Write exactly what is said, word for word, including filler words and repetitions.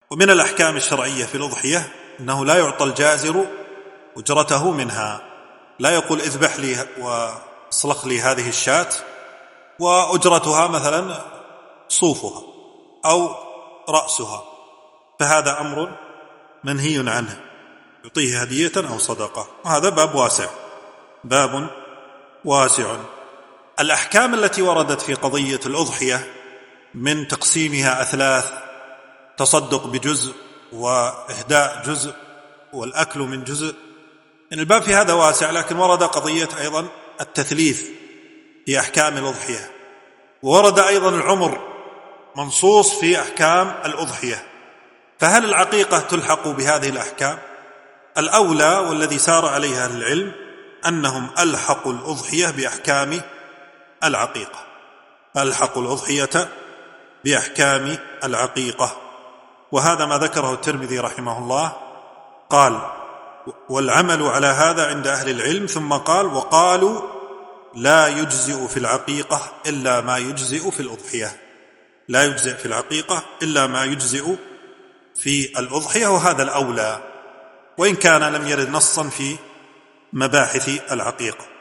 ومن الأحكام الشرعية في الأضحية أنه لا يعطى الجازر أجرته منها، لا يقول اذبح لي واصلخ لي هذه الشاة وأجرتها مثلا صوفها أو رأسها، فهذا أمر منهي عنه، يعطيه هدية أو صدقة، وهذا باب واسع باب واسع. الأحكام التي وردت في قضية الأضحية من تقسيمها أثلاث، تصدق بجزء وإهداء جزء والأكل من جزء، إن الباب في هذا واسع، لكن ورد قضية أيضا التثليث في أحكام الأضحية، وورد أيضا العمر منصوص في أحكام الأضحية، فهل العقيقة تلحق بهذه الأحكام؟ الأولى والذي سار عليها أهل العلم أنهم ألحقوا الأضحية بأحكام العقيقة، ألحقوا الأضحية بأحكام العقيقة، وهذا ما ذكره الترمذي رحمه الله، قال والعمل على هذا عند أهل العلم، ثم قال وقالوا لا يجزئ في العقيقة إلا ما يجزئ في الأضحية، لا يجزئ في العقيقة إلا ما يجزئ في الأضحية، وهذا الأولى وإن كان لم يرد نصا في مباحث العقيقة.